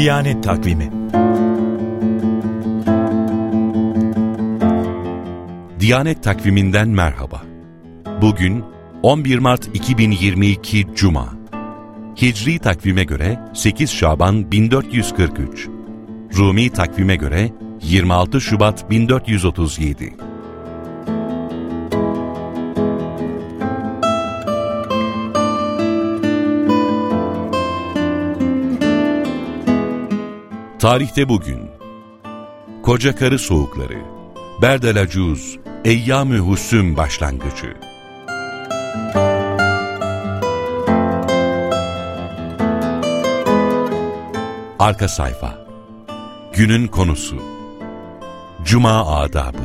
Diyanet Takvimi. Diyanet Takviminden merhaba. Bugün 11 Mart 2022 Cuma. Hicri takvime göre 8 Şaban 1443. Rumi takvime göre 26 Şubat 1437. Tarihte bugün Koca Karı Soğukları, Berdelacuz, Eyyam-ı Husüm başlangıcı. Arka sayfa. Günün konusu. Cuma adabı.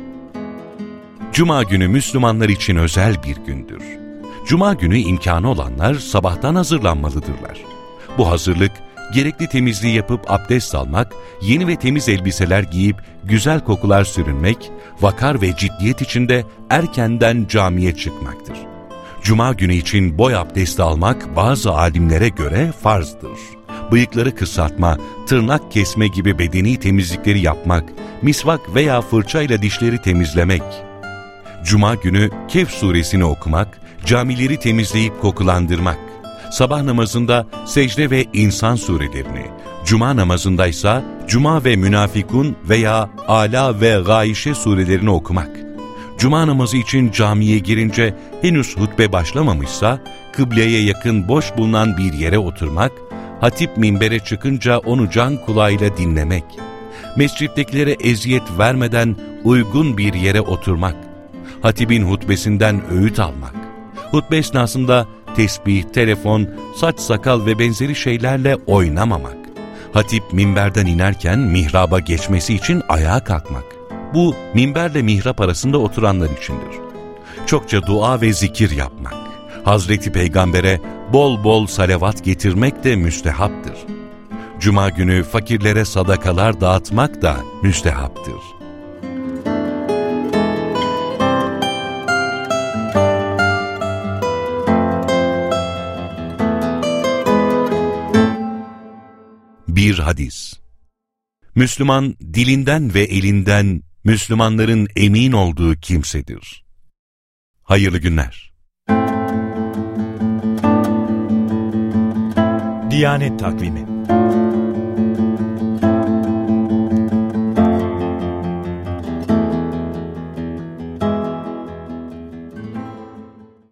Cuma günü Müslümanlar için özel bir gündür. Cuma günü imkanı olanlar sabahtan hazırlanmalıdırlar. Bu hazırlık, gerekli temizliği yapıp abdest almak, yeni ve temiz elbiseler giyip güzel kokular sürünmek, vakar ve ciddiyet içinde erkenden camiye çıkmaktır. Cuma günü için boy abdesti almak bazı alimlere göre farzdır. Bıyıkları kısaltma, tırnak kesme gibi bedeni temizlikleri yapmak, misvak veya fırçayla dişleri temizlemek. Cuma günü Kehf suresini okumak, camileri temizleyip kokulandırmak. Sabah namazında secde ve insan surelerini, cuma namazındaysa Cuma ve Münafikun veya Ala ve Gâişe surelerini okumak. Cuma namazı için camiye girince henüz hutbe başlamamışsa, kıbleye yakın boş bulunan bir yere oturmak, hatip minbere çıkınca onu can kulağıyla dinlemek, mescittekilere eziyet vermeden uygun bir yere oturmak, hatibin hutbesinden öğüt almak, hutbe esnasında tesbih, telefon, saç sakal ve benzeri şeylerle oynamamak, hatip minberden inerken mihraba geçmesi için ayağa kalkmak. Bu minberle mihrap arasında oturanlar içindir. Çokça dua ve zikir yapmak, Hazreti Peygamber'e bol bol salavat getirmek de müstehaptır. Cuma günü fakirlere sadakalar dağıtmak da müstehaptır. Bir hadis. Müslüman, dilinden ve elinden Müslümanların emin olduğu kimsedir. Hayırlı günler. Diyanet Takvimi.